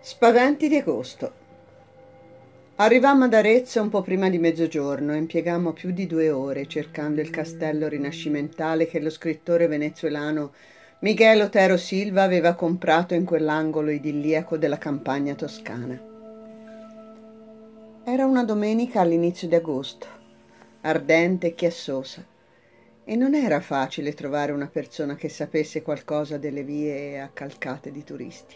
Spaventi di agosto. Arrivammo ad Arezzo un po' prima di mezzogiorno e impiegammo più di 2 ore cercando il castello rinascimentale che lo scrittore venezuelano Miguel Otero Silva aveva comprato in quell'angolo idilliaco della campagna toscana. Era una domenica all'inizio di agosto, ardente e chiassosa, e non era facile trovare una persona che sapesse qualcosa delle vie accalcate di turisti.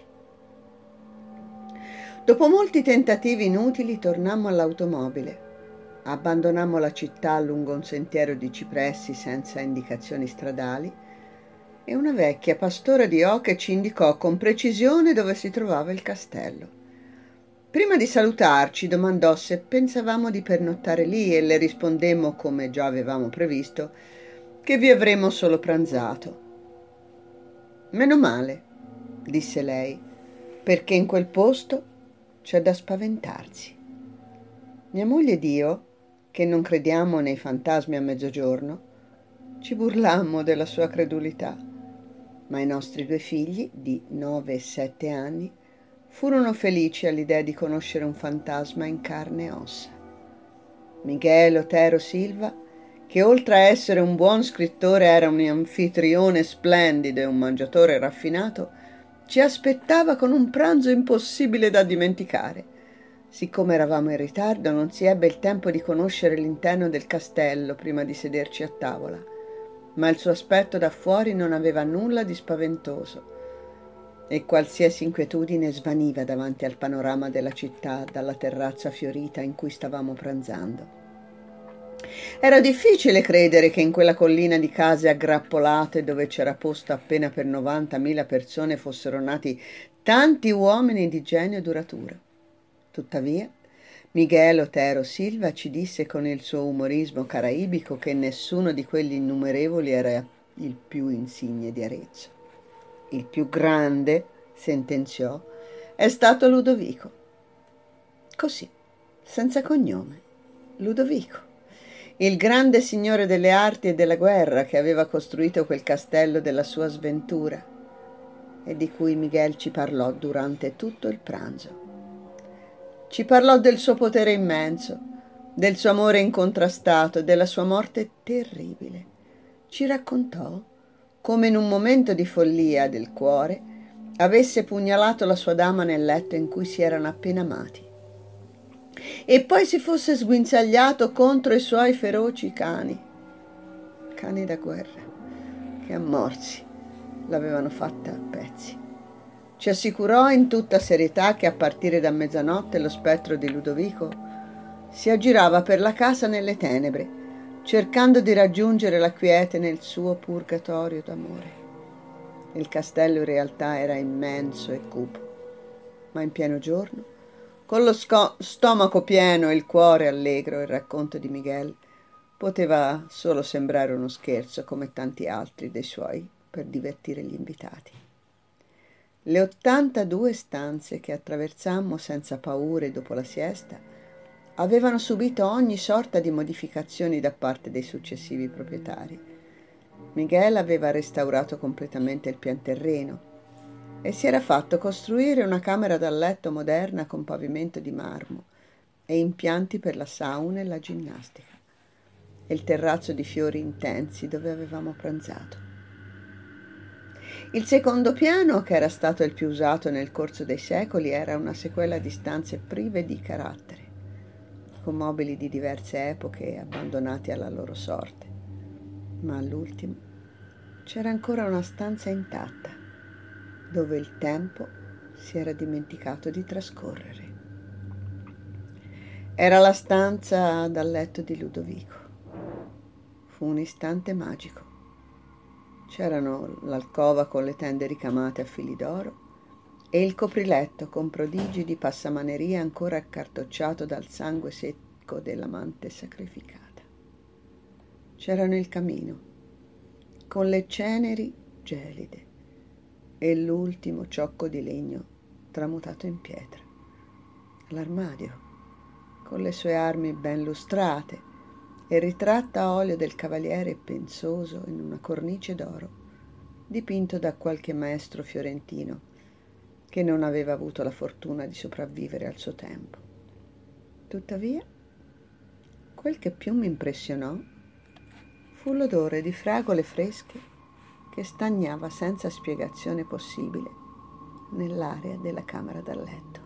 Dopo molti tentativi inutili tornammo all'automobile. Abbandonammo la città lungo un sentiero di cipressi senza indicazioni stradali e una vecchia pastora di oche ci indicò con precisione dove si trovava il castello. Prima di salutarci domandò se pensavamo di pernottare lì e le rispondemmo, come già avevamo previsto, che vi avremmo solo pranzato. Meno male, disse lei, perché in quel posto c'è da spaventarsi. Mia moglie ed io, che non crediamo nei fantasmi a mezzogiorno, ci burlammo della sua credulità, ma i nostri 2 figli, di 9 e 7 anni, furono felici all'idea di conoscere un fantasma in carne e ossa. Miguel Otero Silva, che oltre a essere un buon scrittore era un anfitrione splendido e un mangiatore raffinato, ci aspettava con un pranzo impossibile da dimenticare. Siccome eravamo in ritardo, non si ebbe il tempo di conoscere l'interno del castello prima di sederci a tavola, ma il suo aspetto da fuori non aveva nulla di spaventoso e qualsiasi inquietudine svaniva davanti al panorama della città dalla terrazza fiorita in cui stavamo pranzando. Era difficile credere che in quella collina di case aggrappolate dove c'era posto appena per 90.000 persone fossero nati tanti uomini di genio duraturo. Tuttavia, Miguel Otero Silva ci disse con il suo umorismo caraibico che nessuno di quegli innumerevoli era il più insigne di Arezzo. Il più grande, sentenziò, è stato Ludovico. Così, senza cognome, Ludovico. Il grande signore delle arti e della guerra che aveva costruito quel castello della sua sventura e di cui Miguel ci parlò durante tutto il pranzo. Ci parlò del suo potere immenso, del suo amore incontrastato e della sua morte terribile. Ci raccontò come in un momento di follia del cuore avesse pugnalato la sua dama nel letto in cui si erano appena amati e poi si fosse sguinzagliato contro i suoi feroci cani da guerra, che a morsi l'avevano fatta a pezzi. Ci assicurò in tutta serietà che a partire da mezzanotte lo spettro di Ludovico si aggirava per la casa nelle tenebre, cercando di raggiungere la quiete nel suo purgatorio d'amore. Il castello in realtà era immenso e cupo, ma in pieno giorno, con lo stomaco pieno e il cuore allegro, il racconto di Miguel poteva solo sembrare uno scherzo come tanti altri dei suoi per divertire gli invitati. Le 82 stanze che attraversammo senza paure dopo la siesta avevano subito ogni sorta di modificazioni da parte dei successivi proprietari. Miguel aveva restaurato completamente il pianterreno e si era fatto costruire una camera da letto moderna con pavimento di marmo e impianti per la sauna e la ginnastica e il terrazzo di fiori intensi dove avevamo pranzato. Il secondo piano, che era stato il più usato nel corso dei secoli, era una sequela di stanze prive di carattere, con mobili di diverse epoche abbandonati alla loro sorte. Ma all'ultimo c'era ancora una stanza intatta, dove il tempo si era dimenticato di trascorrere. Era la stanza dal letto di Ludovico. Fu un istante magico. C'erano l'alcova con le tende ricamate a fili d'oro e il copriletto con prodigi di passamaneria ancora accartocciato dal sangue secco dell'amante sacrificata. C'erano il camino, con le ceneri gelide, e l'ultimo ciocco di legno tramutato in pietra. L'armadio, con le sue armi ben lustrate, e il ritratto a olio del cavaliere pensoso in una cornice d'oro, dipinto da qualche maestro fiorentino, che non aveva avuto la fortuna di sopravvivere al suo tempo. Tuttavia, quel che più mi impressionò fu l'odore di fragole fresche che stagnava senza spiegazione possibile nell'aria della camera da letto.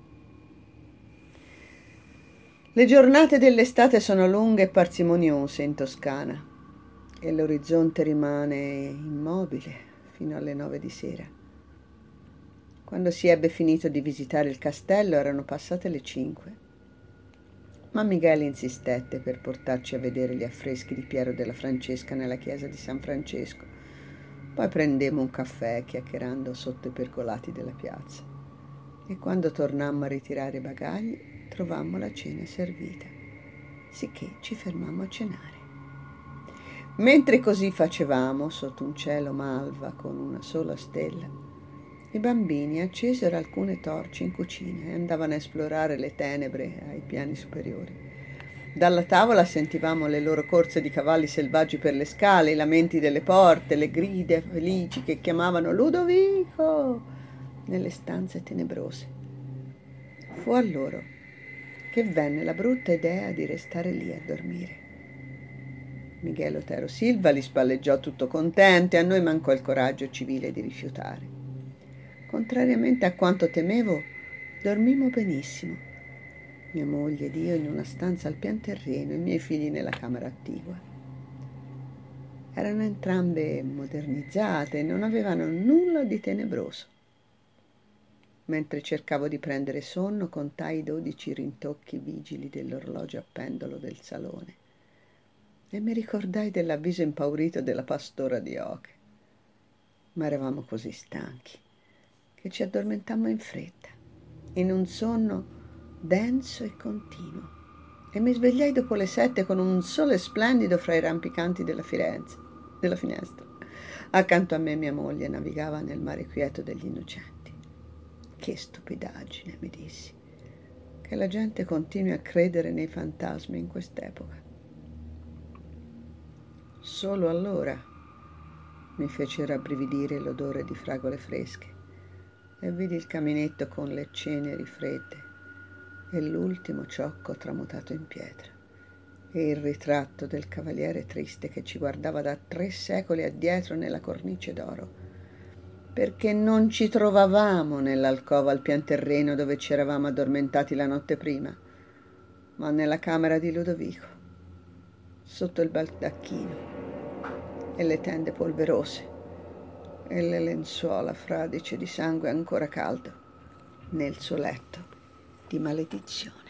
Le giornate dell'estate sono lunghe e parsimoniose in Toscana e l'orizzonte rimane immobile fino alle 9 di sera. Quando si ebbe finito di visitare il castello erano passate le 5, ma Miguel insistette per portarci a vedere gli affreschi di Piero della Francesca nella chiesa di San Francesco. Poi prendemmo un caffè chiacchierando sotto i pergolati della piazza e quando tornammo a ritirare i bagagli trovammo la cena servita, sicché ci fermammo a cenare. Mentre così facevamo, sotto un cielo malva con una sola stella, i bambini accesero alcune torce in cucina e andavano a esplorare le tenebre ai piani superiori. Dalla tavola sentivamo le loro corse di cavalli selvaggi per le scale, i lamenti delle porte, le grida felici che chiamavano Ludovico nelle stanze tenebrose. Fu a loro che venne la brutta idea di restare lì a dormire. Miguel Otero Silva li spalleggiò tutto contento e a noi mancò il coraggio civile di rifiutare. Contrariamente a quanto temevo, dormimmo benissimo. Mia moglie ed io in una stanza al pian terreno e i miei figli nella camera attigua. Erano entrambe modernizzate e non avevano nulla di tenebroso. Mentre cercavo di prendere sonno, contai i 12 rintocchi vigili dell'orologio a pendolo del salone e mi ricordai dell'avviso impaurito della pastora di oche. Ma eravamo così stanchi che ci addormentammo in fretta, in un sonno denso e continuo, e mi svegliai dopo le 7 con un sole splendido fra i rampicanti della finestra. Accanto a me mia moglie navigava nel mare quieto degli innocenti. Che stupidaggine, mi dissi, che la gente continui a credere nei fantasmi in quest'epoca. Solo allora mi fece rabbrividire l'odore di fragole fresche e vidi il caminetto con le ceneri fredde e l'ultimo ciocco tramutato in pietra e il ritratto del cavaliere triste che ci guardava da 3 secoli addietro nella cornice d'oro, perché non ci trovavamo nell'alcova al pian terreno dove ci eravamo addormentati la notte prima, ma nella camera di Ludovico, sotto il baldacchino e le tende polverose e le lenzuola fradicie di sangue ancora caldo nel suo letto di maledizione.